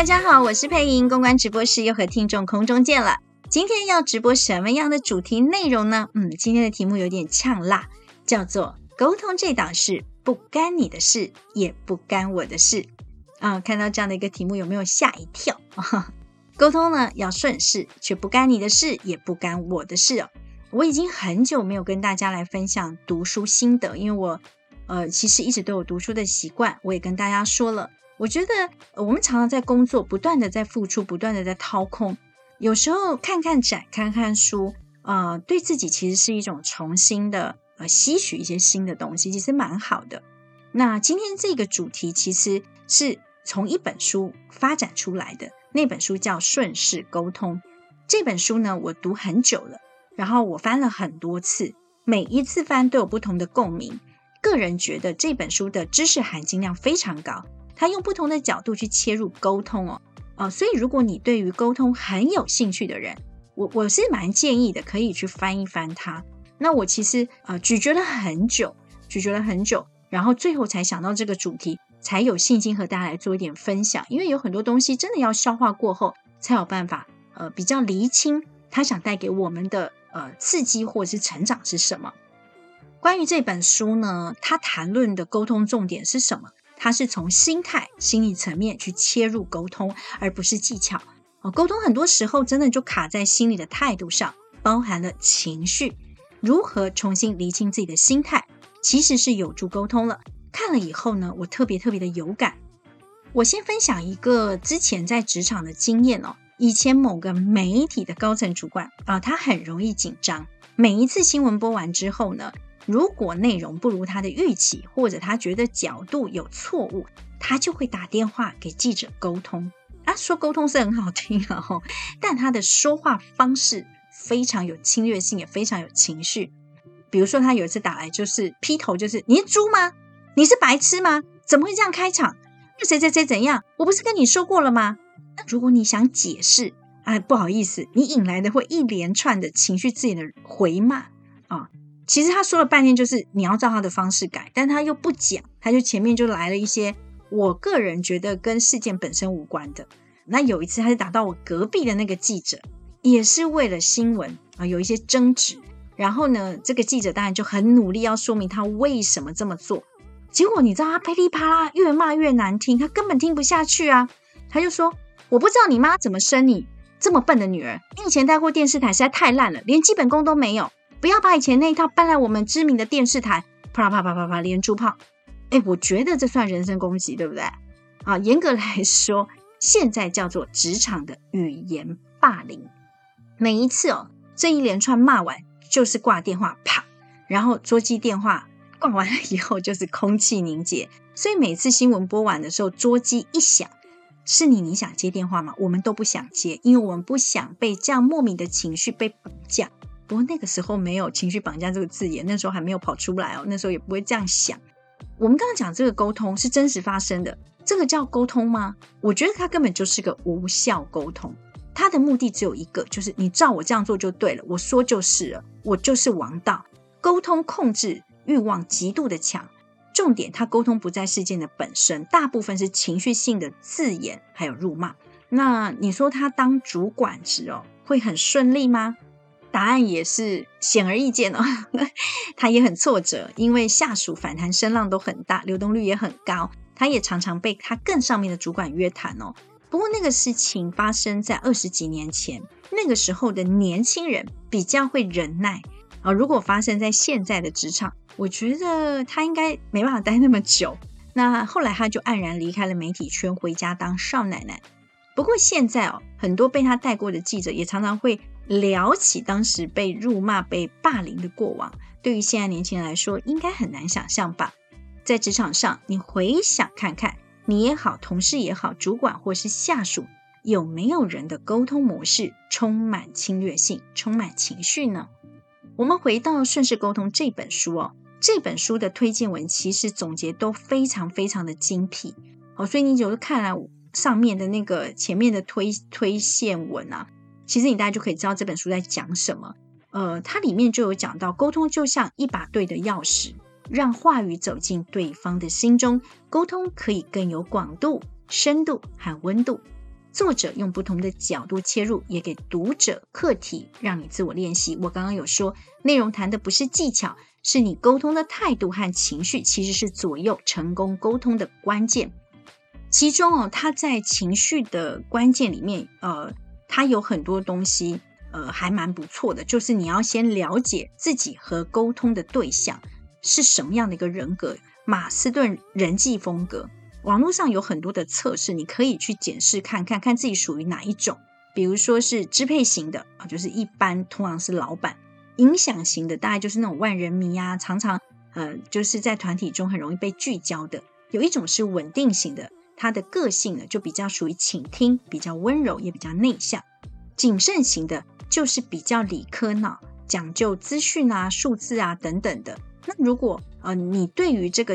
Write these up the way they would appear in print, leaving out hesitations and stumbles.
大家好，我是佩莹，公关直播室又和听众空中见了。今天要直播什么样的主题内容呢？今天的题目有点呛辣，叫做沟通这档事，不干你的事，也不干我的事。看到这样的一个题目，有没有吓一跳？沟通呢要顺势，却不干你的事，也不干我的事哦。我已经很久没有跟大家来分享读书心得，因为我其实一直都有读书的习惯，我也跟大家说了。我觉得我们常常在工作，不断的在付出，不断的在掏空。有时候看看展，看看书，对自己其实是一种重新的吸取一些新的东西，其实蛮好的。那今天这个主题其实是从一本书发展出来的，那本书叫《顺势沟通》。这本书呢，我读很久了，然后我翻了很多次，每一次翻都有不同的共鸣。个人觉得这本书的知识含金量非常高，他用不同的角度去切入沟通所以如果你对于沟通很有兴趣的人，我是蛮建议的，可以去翻一翻它。那我其实咀嚼了很久，然后最后才想到这个主题，才有信心和大家来做一点分享。因为有很多东西真的要消化过后，才有办法比较厘清他想带给我们的刺激或者是成长是什么。关于这本书呢，他谈论的沟通重点是什么？它是从心态、心理层面去切入沟通，而不是技巧。沟通很多时候真的就卡在心理的态度上，包含了情绪。如何重新厘清自己的心态，其实是有助沟通了。看了以后呢，我特别的有感。我先分享一个之前在职场的经验以前某个媒体的高层主管他很容易紧张。每一次新闻播完之后呢，如果内容不如他的预期，或者他觉得角度有错误，他就会打电话给记者沟通。说沟通是很好听但他的说话方式非常有侵略性，也非常有情绪。比如说他有一次打来就是劈头就是你是猪吗？你是白痴吗？怎么会这样开场？谁怎样？我不是跟你说过了吗？那如果你想解释不好意思，你引来的会一连串的情绪字眼的回骂其实他说了半天就是你要照他的方式改，但他又不讲，他就前面就来了一些我个人觉得跟事件本身无关的。那有一次他就打到我隔壁的那个记者，也是为了新闻有一些争执，然后呢这个记者当然就很努力要说明他为什么这么做。结果你知道他噼里啪啦越骂越难听，他根本听不下去他就说我不知道你妈怎么生你这么笨的女儿，你以前待过电视台实在太烂了，连基本功都没有，不要把以前那一套搬来我们知名的电视台，啪啪啪啪啪连珠炮。我觉得这算人身攻击，对不对严格来说，现在叫做职场的语言霸凌。每一次这一连串骂完就是挂电话啪，然后桌机电话挂完了以后就是空气凝结。所以每次新闻播完的时候，桌机一响，是你想接电话吗？我们都不想接，因为我们不想被这样莫名的情绪被绑架。不过那个时候没有情绪绑架这个字眼，那时候还没有跑出来那时候也不会这样想。我们刚刚讲这个沟通是真实发生的，这个叫沟通吗？我觉得它根本就是个无效沟通。它的目的只有一个，就是你照我这样做就对了，我说就是了，我就是王道。沟通控制欲望极度的强，重点它沟通不在事件的本身，大部分是情绪性的字眼还有辱骂。那你说他当主管时会很顺利吗？答案也是显而易见他也很挫折，因为下属反弹声浪都很大，流动率也很高，他也常常被他更上面的主管约谈不过那个事情发生在20几年前，那个时候的年轻人比较会忍耐如果发生在现在的职场，我觉得他应该没办法待那么久。那后来他就黯然离开了媒体圈，回家当少奶奶。不过现在很多被他带过的记者也常常会聊起当时被辱骂被霸凌的过往，对于现在年轻人来说应该很难想象吧。在职场上你回想看看，你也好，同事也好，主管或是下属，有没有人的沟通模式充满侵略性，充满情绪呢？我们回到《顺势沟通》这本书这本书的推荐文其实总结都非常的精辟所以你就看了上面的那个前面的推荐文其实你大概就可以知道这本书在讲什么。它里面就有讲到，沟通就像一把对的钥匙，让话语走进对方的心中，沟通可以更有广度、深度和温度。 作者用不同的角度切入，也给读者课题，让你自我练习。我刚刚有说，内容谈的不是技巧，是你沟通的态度和情绪，其实是左右成功沟通的关键。其中它在情绪的关键里面，它有很多东西，还蛮不错的。就是你要先了解自己和沟通的对象是什么样的一个人格，马斯顿人际风格。网络上有很多的测试，你可以去检视看看自己属于哪一种。比如说是支配型的，就是一般通常是老板；影响型的大概就是那种万人迷啊，常常就是在团体中很容易被聚焦的。有一种是稳定型的，他的个性呢就比较属于倾听，比较温柔，也比较内向。谨慎型的就是比较理科脑，讲究资讯啊、数字啊等等的。那如果你对于这个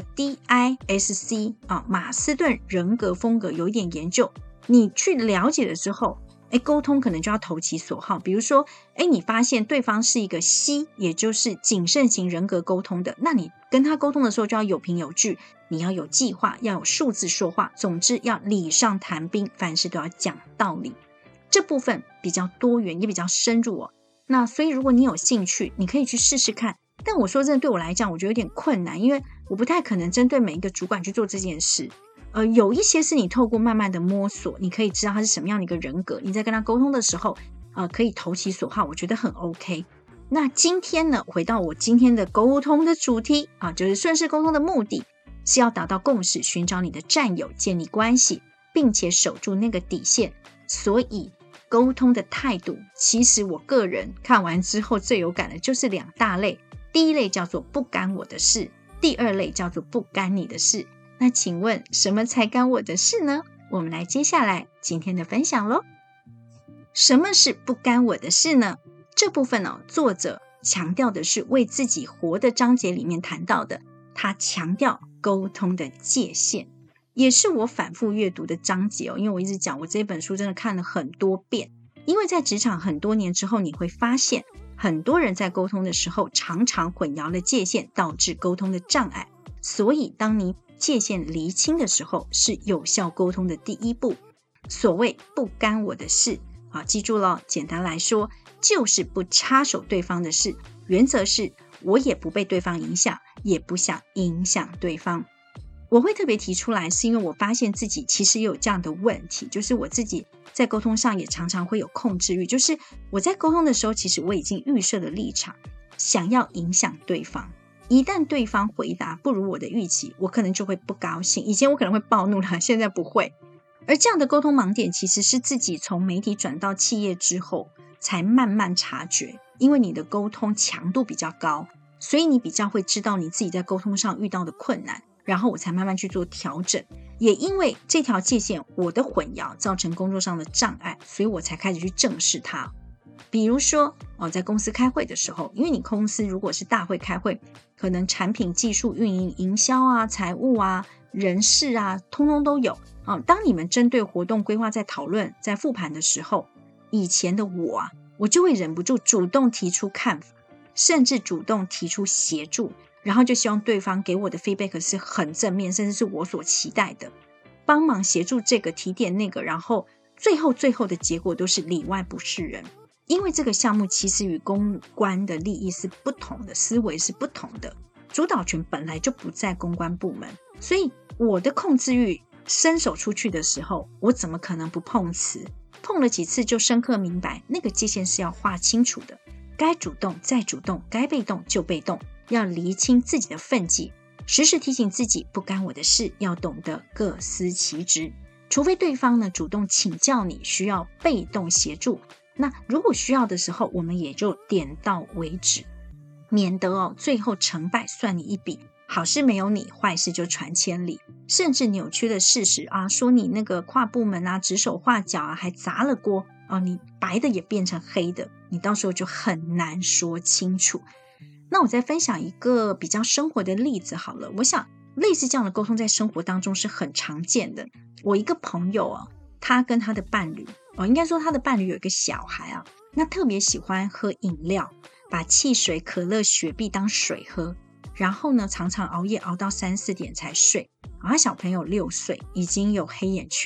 DISC 马斯顿人格风格有一点研究，你去了解了之后，沟通可能就要投其所好。比如说你发现对方是一个 C， 也就是谨慎型人格沟通的，那你跟他沟通的时候就要有凭有据，你要有计划，要有数字说话，总之要礼上谈兵，凡事都要讲道理。这部分比较多元，也比较深入那所以如果你有兴趣，你可以去试试看。但我说真的，对我来讲我觉得有点困难，因为我不太可能针对每一个主管去做这件事。有一些是你透过慢慢的摸索，你可以知道他是什么样的一个人格，你在跟他沟通的时候可以投其所好，我觉得很 OK。 那今天呢，回到我今天的沟通的主题就是顺势沟通的目的是要达到共识，寻找你的战友，建立关系，并且守住那个底线。所以沟通的态度，其实我个人看完之后最有感的就是2大类。第一类叫做不干我的事，第二类叫做不干你的事。那请问什么才干我的事呢？我们来接下来今天的分享咯。什么是不干我的事呢？这部分作者强调的是为自己活的章节里面谈到的，他强调沟通的界限，也是我反复阅读的章节因为我一直讲我这本书真的看了很多遍。因为在职场很多年之后，你会发现很多人在沟通的时候常常混淆了界限，导致沟通的障碍。所以当你界限厘清的时候，是有效沟通的第一步。所谓不干我的事记住了，简单来说就是不插手对方的事，原则是我也不被对方影响，也不想影响对方。我会特别提出来，是因为我发现自己其实也有这样的问题，就是我自己在沟通上也常常会有控制欲，就是我在沟通的时候，其实我已经预设了立场，想要影响对方。一旦对方回答不如我的预期，我可能就会不高兴。以前我可能会暴怒了，现在不会。而这样的沟通盲点，其实是自己从媒体转到企业之后才慢慢察觉。因为你的沟通强度比较高，所以你比较会知道你自己在沟通上遇到的困难，然后我才慢慢去做调整。也因为这条界限我的混淆造成工作上的障碍，所以我才开始去正视它。比如说在公司开会的时候，因为你公司如果是大会开会，可能产品、技术、运营、营销财务人事通通都有当你们针对活动规划在讨论、在复盘的时候，以前的我就会忍不住主动提出看法，甚至主动提出协助，然后就希望对方给我的 feedback 是很正面，甚至是我所期待的，帮忙协助这个提点那个，然后最后的结果都是里外不是人。因为这个项目其实与公关的利益是不同的，思维是不同的，主导权本来就不在公关部门，所以我的控制欲伸手出去的时候，我怎么可能不碰瓷？碰了几次就深刻明白，那个界限是要划清楚的，该主动再主动，该被动就被动，要厘清自己的分际，时时提醒自己不干我的事，要懂得各司其职。除非对方呢主动请教你，需要被动协助，那如果需要的时候，我们也就点到为止，免得最后成败算你一笔，好事没有你，坏事就传千里，甚至扭曲的事实说你那个跨部门指手画脚还砸了锅你白的也变成黑的，你到时候就很难说清楚。那我再分享一个比较生活的例子好了，我想类似这样的沟通在生活当中是很常见的。我一个朋友他跟他的伴侣应该说他的伴侣有一个小孩那特别喜欢喝饮料，把汽水、可乐、雪碧当水喝，然后呢常常熬夜熬到3-4点才睡他小朋友6岁，已经有黑眼圈，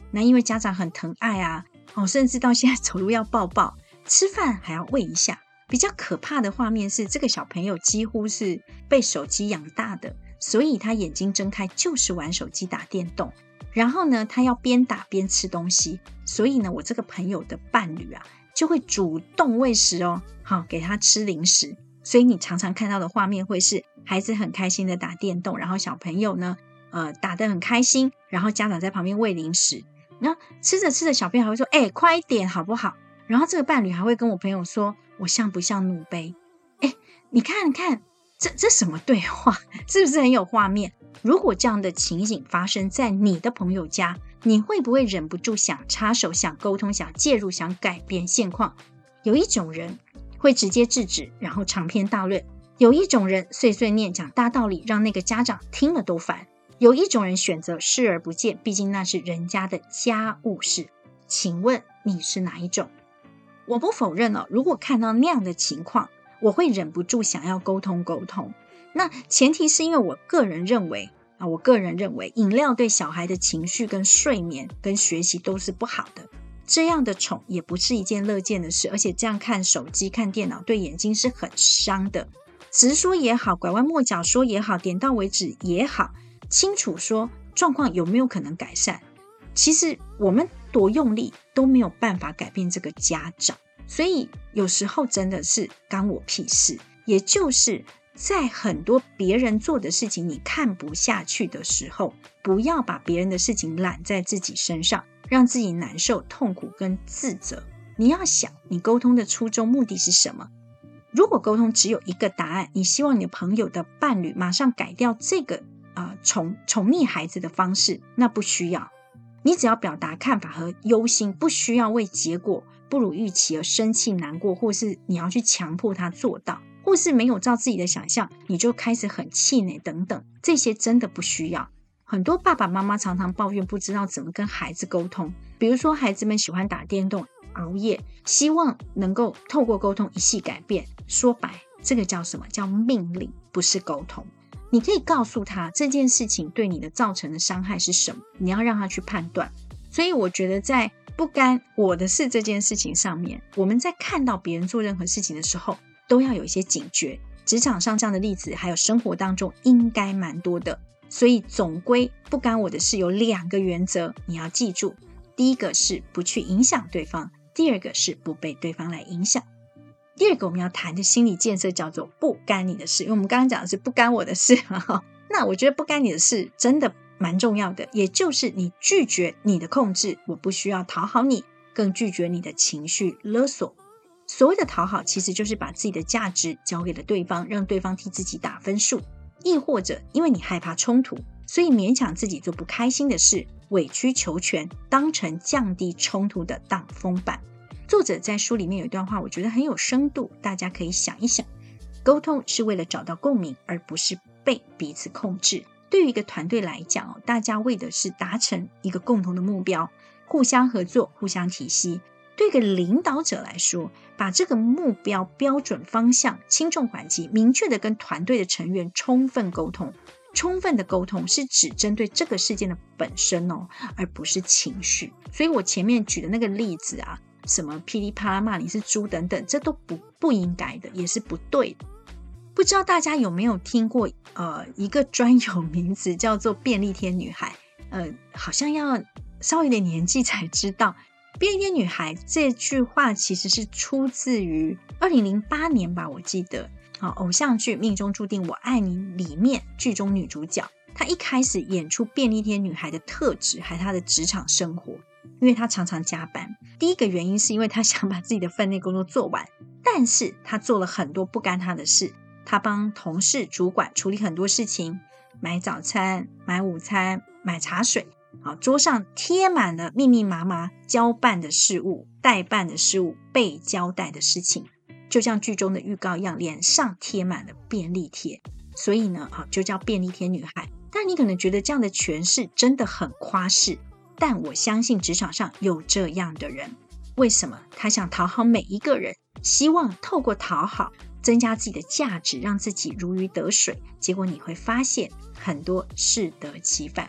那因为家长很疼爱啊，甚至到现在走路要抱抱，吃饭还要喂一下。比较可怕的画面是，这个小朋友几乎是被手机养大的，所以他眼睛睁开就是玩手机打电动，然后呢他要边打边吃东西，所以呢我这个朋友的伴侣啊就会主动喂食给他吃零食。所以你常常看到的画面会是孩子很开心的打电动，然后小朋友呢打得很开心，然后家长在旁边喂零食，然后吃着吃着小朋友还会说快一点好不好，然后这个伴侣还会跟我朋友说我像不像奴婢。你看看这什么对话，是不是很有画面？如果这样的情形发生在你的朋友家，你会不会忍不住想插手，想沟通，想介入，想改变现况？有一种人会直接制止，然后长篇大论；有一种人碎碎念讲大道理，让那个家长听了都烦；有一种人选择视而不见，毕竟那是人家的家务事。请问你是哪一种？我不否认如果看到那样的情况，我会忍不住想要沟通。那前提是因为我个人认为饮料对小孩的情绪跟睡眠跟学习都是不好的，这样的宠也不是一件乐见的事，而且这样看手机看电脑对眼睛是很伤的。直说也好，拐弯抹角说也好，点到为止也好，清楚说状况有没有可能改善，其实我们多用力都没有办法改变这个家长。所以有时候真的是干我屁事，也就是在很多别人做的事情你看不下去的时候，不要把别人的事情揽在自己身上，让自己难受痛苦跟自责。你要想你沟通的初衷目的是什么。如果沟通只有一个答案，你希望你的朋友的伴侣马上改掉这个宠溺孩子的方式，那不需要。你只要表达看法和忧心，不需要为结果不如预期而生气难过，或是你要去强迫他做到，或是没有照自己的想象你就开始很气馁等等，这些真的不需要。很多爸爸妈妈常常抱怨不知道怎么跟孩子沟通，比如说孩子们喜欢打电动熬夜，希望能够透过沟通一系改变。说白这个叫什么？叫命令，不是沟通。你可以告诉他这件事情对你的造成的伤害是什么，你要让他去判断。所以我觉得在不干我的事这件事情上面，我们在看到别人做任何事情的时候都要有一些警觉。职场上这样的例子还有生活当中应该蛮多的，所以总归不干我的事有2个原则你要记住。第一个是不去影响对方，第二个是不被对方来影响。第二个我们要谈的心理建设叫做不干你的事，因为我们刚刚讲的是不干我的事那我觉得不干你的事真的蛮重要的，也就是你拒绝你的控制，我不需要讨好你，更拒绝你的情绪勒索。所谓的讨好其实就是把自己的价值交给了对方，让对方替自己打分数，亦或者因为你害怕冲突，所以勉强自己做不开心的事，委曲求全，当成降低冲突的挡风板。作者在书里面有一段话我觉得很有深度，大家可以想一想。沟通是为了找到共鸣，而不是被彼此控制。对于一个团队来讲大家为的是达成一个共同的目标，互相合作，互相提携。对一个领导者来说，把这个目标标准方向轻重缓急明确的跟团队的成员充分沟通。充分的沟通是指针对这个事件的本身而不是情绪。所以我前面举的那个例子什么噼里啪啦骂你是猪等等，这都不应该的，也是不对的。不知道大家有没有听过一个专有名词叫做便利贴女孩，好像要稍微有点年纪才知道。便利贴女孩这句话其实是出自于2008年吧，我记得偶像剧《命中注定我爱你》里面剧中女主角，她一开始演出便利贴女孩的特质还有她的职场生活。因为她常常加班，第一个原因是因为她想把自己的分内工作做完，但是她做了很多不干她的事。她帮同事主管处理很多事情，买早餐，买午餐，买茶水，桌上贴满了密密麻麻交办的事务，代办的事务，被交代的事情，就像剧中的预告一样，脸上贴满了便利贴，所以呢就叫便利贴女孩。但你可能觉得这样的诠释真的很夸饰，但我相信职场上有这样的人。为什么？他想讨好每一个人，希望透过讨好增加自己的价值，让自己如鱼得水，结果你会发现很多适得其反。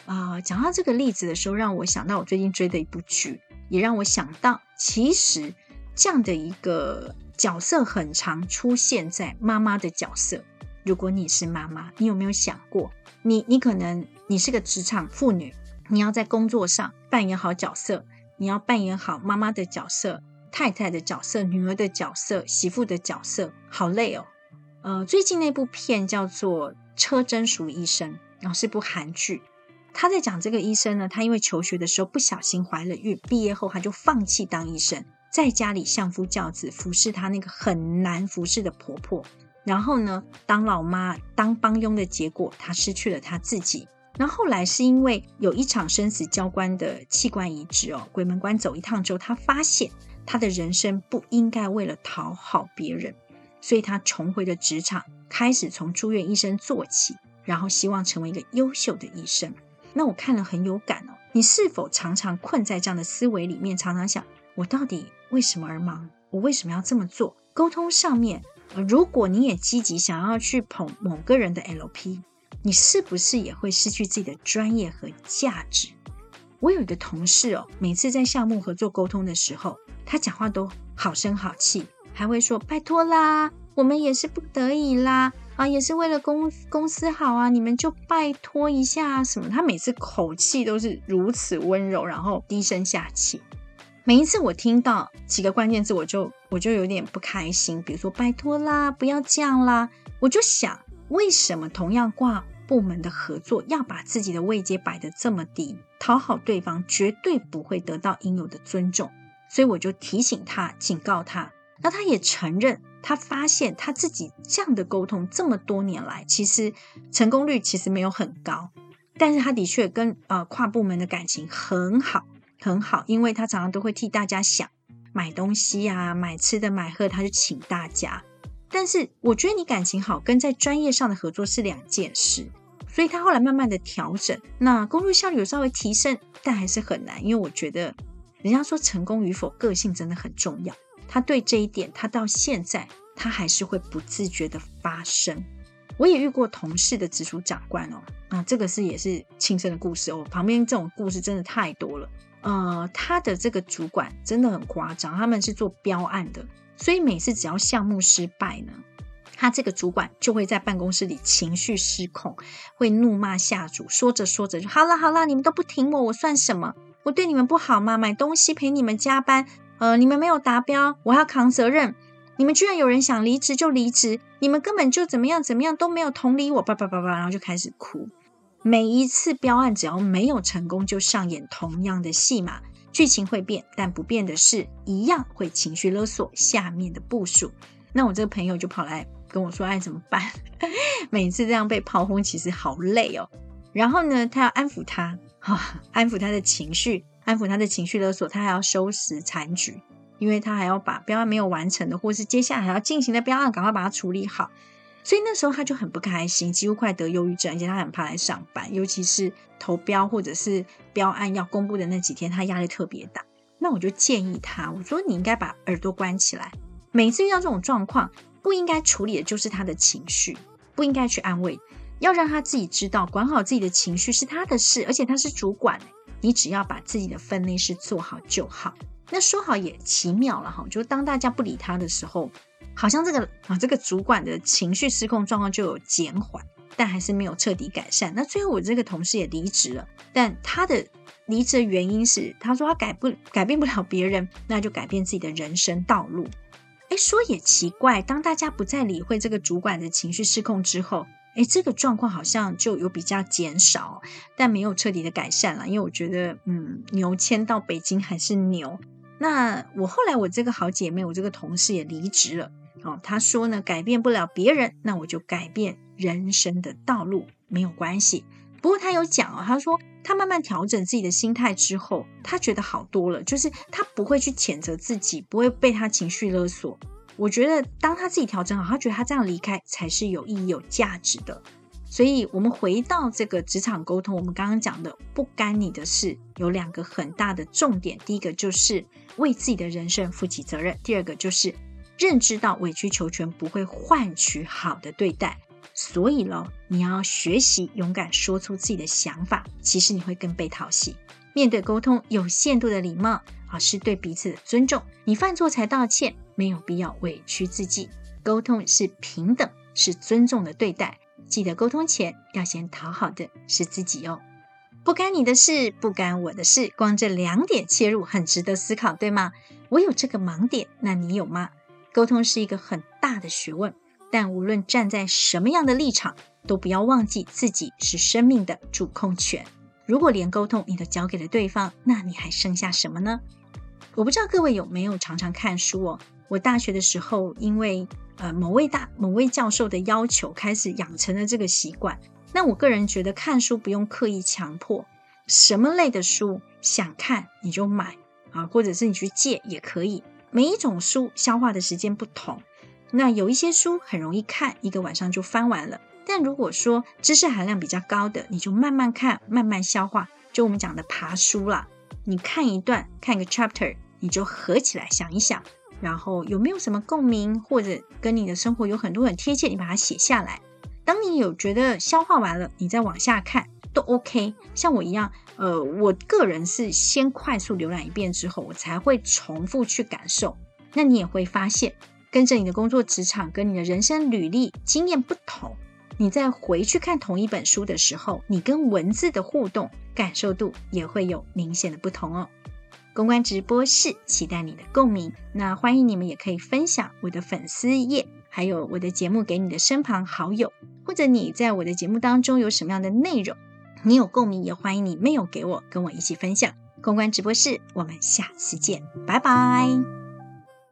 讲到这个例子的时候，让我想到我最近追的一部剧，也让我想到其实这样的一个角色很常出现在妈妈的角色。如果你是妈妈，你有没有想过，你可能你是个职场妇女，你要在工作上扮演好角色，你要扮演好妈妈的角色、太太的角色、女儿的角色、媳妇的角色，好累哦。最近那部片叫做《车真淑医生》，是部韩剧。他在讲这个医生呢，他因为求学的时候不小心怀了孕，毕业后他就相弃当医生，在家里相夫教子，服侍他那个很难服侍的婆婆。然后呢，当老妈当帮佣的结果，他失去了他自己。然后后来是因为有一场生死交关的器官移植鬼门关走一趟之后，他发现他的人生不应该为了讨好别人，所以他重回了职场，开始从住院医生做起，然后希望成为一个优秀的医生。那我看了很有感你是否常常困在这样的思维里面，常常想我到底为什么而忙，我为什么要这么做？沟通上面如果你也积极想要去捧某个人的 LP， 你是不是也会失去自己的专业和价值？我有一个同事每次在项目合作沟通的时候，他讲话都好声好气，还会说拜托啦，我们也是不得已啦，也是为了公司好啊，你们就拜托一下什么。他每次口气都是如此温柔，然后低声下气。每一次我听到几个关键字，我就有点不开心，比如说拜托啦，不要这样啦。我就想，为什么同样跨部门的合作要把自己的位阶摆得这么低？讨好对方绝对不会得到应有的尊重。所以我就提醒他，警告他。那他也承认，他发现他自己这样的沟通这么多年来，其实成功率其实没有很高，但是他的确跟跨部门的感情很好很好，因为他常常都会替大家想，买东西啊，买吃的买喝，他就请大家。但是我觉得你感情好跟在专业上的合作是两件事，所以他后来慢慢的调整，那工作效率有稍微提升，但还是很难。因为我觉得人家说成功与否，个性真的很重要。他对这一点，他到现在他还是会不自觉的发生。我也遇过同事的直属长官这个也是亲身的故事旁边这种故事真的太多了。他的这个主管真的很夸张，他们是做标案的，所以每次只要项目失败呢，他这个主管就会在办公室里情绪失控，会怒骂下属，说着说着就好啦，你们都不挺我，我算什么？我对你们不好吗？买东西陪你们加班，你们没有达标，我要扛责任。你们居然有人想离职就离职，你们根本就怎么样都没有同理我，然后就开始哭。每一次标案只要没有成功，就上演同样的戏码，剧情会变，但不变的是一样会情绪勒索下面的部属。那我这个朋友就跑来跟我说，怎么办？每次这样被炮轰其实好累然后呢，他要安抚他，安抚他的情绪，安抚他的情绪勒索，他还要收拾残局，因为他还要把标案没有完成的，或是接下来还要进行的标案赶快把它处理好。所以那时候他就很不开心，几乎快得忧郁症，而且他很怕来上班，尤其是投标或者是标案要公布的那几天，他压力特别大。那我就建议他，我说你应该把耳朵关起来，每次遇到这种状况，不应该处理的就是他的情绪，不应该去安慰，要让他自己知道管好自己的情绪是他的事，而且他是主管，你只要把自己的分内事做好就好。那说好也奇妙了就当大家不理他的时候，好像这个主管的情绪失控状况就有减缓，但还是没有彻底改善。那最后我这个同事也离职了，但他的离职的原因是他说他改变不了别人，那就改变自己的人生道路。说也奇怪，当大家不再理会这个主管的情绪失控之后，这个状况好像就有比较减少，但没有彻底的改善了。因为我觉得牛迁到北京还是牛。那后来我这个好姐妹，我这个同事也离职了她说呢，改变不了别人，那我就改变人生的道路，没有关系。不过她有讲她说她慢慢调整自己的心态之后，她觉得好多了，就是她不会去谴责自己，不会被她情绪勒索。我觉得当她自己调整好，她觉得她这样离开才是有意义有价值的。所以我们回到这个职场沟通，我们刚刚讲的不干你的事有两个很大的重点，第一个就是为自己的人生负起责任，第二个就是认知到委曲求全不会换取好的对待。 所以你要学习勇敢说出自己的想法，其实你会更被讨喜。面对沟通，有限度的礼貌是对彼此的尊重，你犯错才道歉，没有必要委屈自己。沟通是平等，是尊重的对待，记得沟通前要先讨好的是自己哦。不干你的事，不干我的事，光这2点切入很值得思考，对吗？我有这个盲点，那你有吗？沟通是一个很大的学问，但无论站在什么样的立场，都不要忘记自己是生命的主控权。如果连沟通你都交给了对方，那你还剩下什么呢？我不知道各位有没有常常看书哦。我大学的时候，因为某位教授的要求，开始养成了这个习惯。那我个人觉得看书不用刻意强迫，什么类的书想看你就买或者是你去借也可以。每一种书消化的时间不同，那有一些书很容易看，一个晚上就翻完了。但如果说知识含量比较高的，你就慢慢看，慢慢消化，就我们讲的爬书啦。你看一段，看个 chapter， 你就合起来想一想，然后有没有什么共鸣，或者跟你的生活有很多很贴切，你把它写下来。当你有觉得消化完了，你再往下看都 OK。像我一样，我个人是先快速浏览一遍之后，我才会重复去感受。那你也会发现，跟着你的工作职场跟你的人生履历经验不同，你再回去看同一本书的时候，你跟文字的互动感受度也会有明显的不同哦。公关直播室期待你的共鸣，那欢迎你们也可以分享我的粉丝页，还有我的节目给你的身旁好友，或者你在我的节目当中有什么样的内容，你有共鸣也欢迎你 mail 给我，跟我一起分享。公关直播室，我们下次见，拜拜。